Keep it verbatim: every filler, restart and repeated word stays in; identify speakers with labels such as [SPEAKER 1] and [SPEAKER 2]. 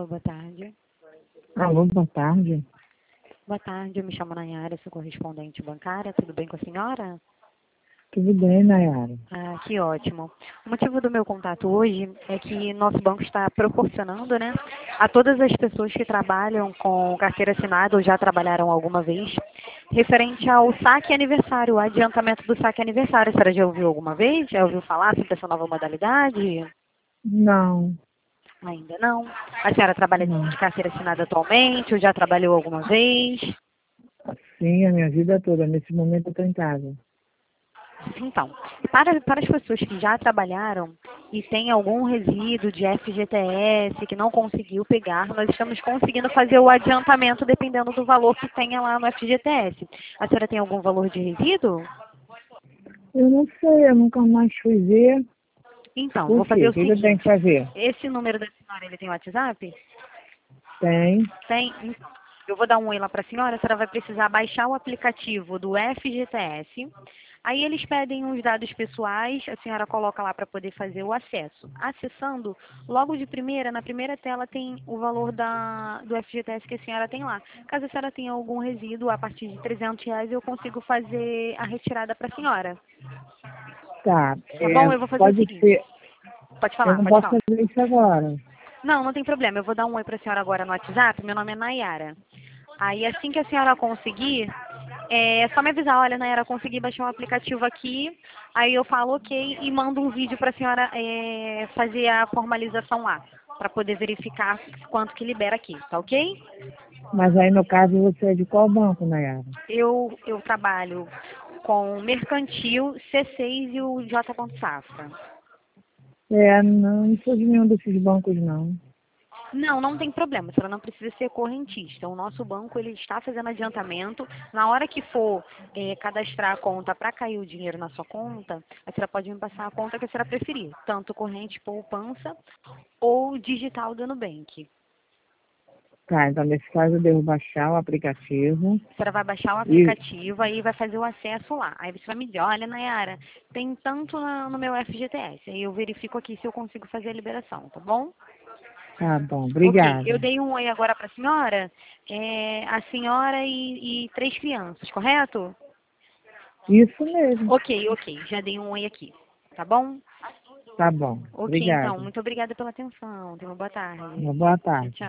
[SPEAKER 1] Alô, boa tarde.
[SPEAKER 2] Alô, boa tarde.
[SPEAKER 1] Boa tarde, eu me chamo Nayara, sou correspondente bancária. Tudo bem com a senhora?
[SPEAKER 2] Tudo bem, Nayara?
[SPEAKER 1] Ah, que ótimo. O motivo do meu contato hoje é que nosso banco está proporcionando, né, a todas as pessoas que trabalham com carteira assinada ou já trabalharam alguma vez, referente ao saque aniversário, o adiantamento do saque aniversário. A senhora já ouviu alguma vez? Já ouviu falar sobre essa nova modalidade?
[SPEAKER 2] Não,
[SPEAKER 1] Ainda não. A senhora trabalha
[SPEAKER 2] não.
[SPEAKER 1] de carteira assinada atualmente ou já trabalhou alguma vez?
[SPEAKER 2] Sim, a minha vida toda. Nesse momento eu estou em casa.
[SPEAKER 1] Então, para, para as pessoas que já trabalharam e têm algum resíduo de F G T S que não conseguiu pegar, nós estamos conseguindo fazer o adiantamento dependendo do valor que tenha lá no F G T S. A senhora tem algum valor de resíduo?
[SPEAKER 2] Eu não sei, eu nunca mais fui ver.
[SPEAKER 1] Então, vou
[SPEAKER 2] Por
[SPEAKER 1] fazer
[SPEAKER 2] quê?
[SPEAKER 1] o
[SPEAKER 2] O que eu tenho que
[SPEAKER 1] seguinte.
[SPEAKER 2] fazer?
[SPEAKER 1] Esse número da senhora, ele tem WhatsApp?
[SPEAKER 2] Tem.
[SPEAKER 1] Tem. Então, eu vou dar um oi lá para a senhora. A senhora vai precisar baixar o aplicativo do F G T S. Aí eles pedem os dados pessoais, a senhora coloca lá para poder fazer o acesso. Acessando, logo de primeira, na primeira tela tem o valor da, do F G T S que a senhora tem lá. Caso a senhora tenha algum resíduo, a partir de trezentos reais eu consigo fazer a retirada para a senhora.
[SPEAKER 2] Tá.
[SPEAKER 1] Tá
[SPEAKER 2] É,
[SPEAKER 1] bom? Eu vou fazer o
[SPEAKER 2] pode
[SPEAKER 1] seguinte.
[SPEAKER 2] ser.
[SPEAKER 1] Pode
[SPEAKER 2] Eu
[SPEAKER 1] falar,
[SPEAKER 2] não
[SPEAKER 1] pode
[SPEAKER 2] posso
[SPEAKER 1] falar.
[SPEAKER 2] fazer isso agora.
[SPEAKER 1] Não, não tem problema. Eu vou dar um oi para a senhora agora no WhatsApp. Meu nome é Nayara. Aí assim que a senhora conseguir, é só me avisar, olha, Nayara, consegui baixar um aplicativo aqui. Aí eu falo ok e mando um vídeo para a senhora é, fazer a formalização lá, para poder verificar quanto que libera aqui, tá ok?
[SPEAKER 2] Mas aí, no caso, você é de qual banco, Nayara?
[SPEAKER 1] Eu, eu trabalho com Mercantil, C seis e o J. Safra.
[SPEAKER 2] É, não, não sou de nenhum desses bancos, não.
[SPEAKER 1] Não, não tem problema, a senhora não precisa ser correntista. O nosso banco ele está fazendo adiantamento. Na hora que for eh, cadastrar a conta para cair o dinheiro na sua conta, a senhora pode me passar a conta que a senhora preferir, tanto corrente poupança ou digital do Nubank.
[SPEAKER 2] Tá, então nesse caso eu devo baixar o aplicativo.
[SPEAKER 1] A senhora vai baixar o
[SPEAKER 2] E
[SPEAKER 1] aplicativo, aí vai fazer o acesso lá. Aí você vai me dizer, olha, Nayara, tem tanto na- no meu F G T S. Aí eu verifico aqui se eu consigo fazer a liberação, tá bom?
[SPEAKER 2] tá bom,
[SPEAKER 1] Ok,
[SPEAKER 2] obrigada.
[SPEAKER 1] eu dei um oi agora para a senhora, é, a senhora e, e três crianças, correto?
[SPEAKER 2] Isso mesmo.
[SPEAKER 1] Ok, ok, já dei um oi aqui, tá bom?
[SPEAKER 2] Tá bom,
[SPEAKER 1] Ok, então,
[SPEAKER 2] obrigada.
[SPEAKER 1] muito obrigada pela atenção, tenha uma boa tarde.
[SPEAKER 2] Uma boa
[SPEAKER 1] Tchau,
[SPEAKER 2] tarde.
[SPEAKER 1] tchau.